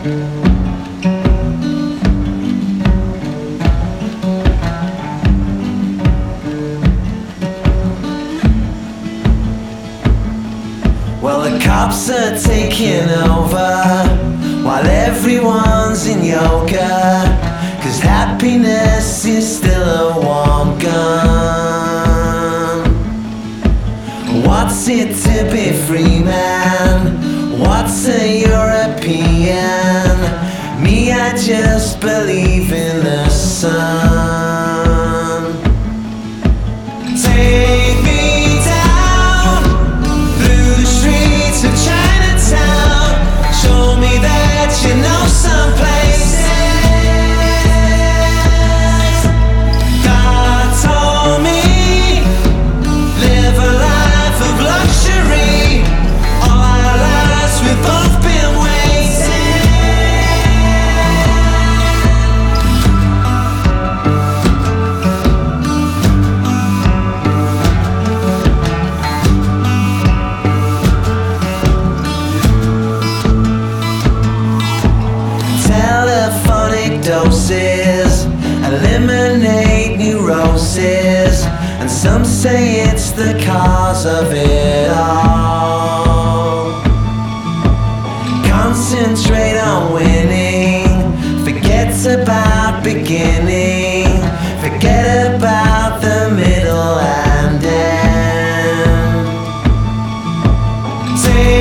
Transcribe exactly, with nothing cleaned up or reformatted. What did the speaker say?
Well, the cops are taking over while everyone's in yoga, 'cause happiness is still a warm gun. What's it to be free, man? What's a European? Me, I just believe in the sun. Take me down through the streets of Chinatown. Show me that you know some places. God told me, live a life of luxury. All our lives we've both been waiting. Telephonic doses eliminate neurosis, and some say it's the cause of it all. Concentrate on winning, forget about beginning, forget about the middle and end. Take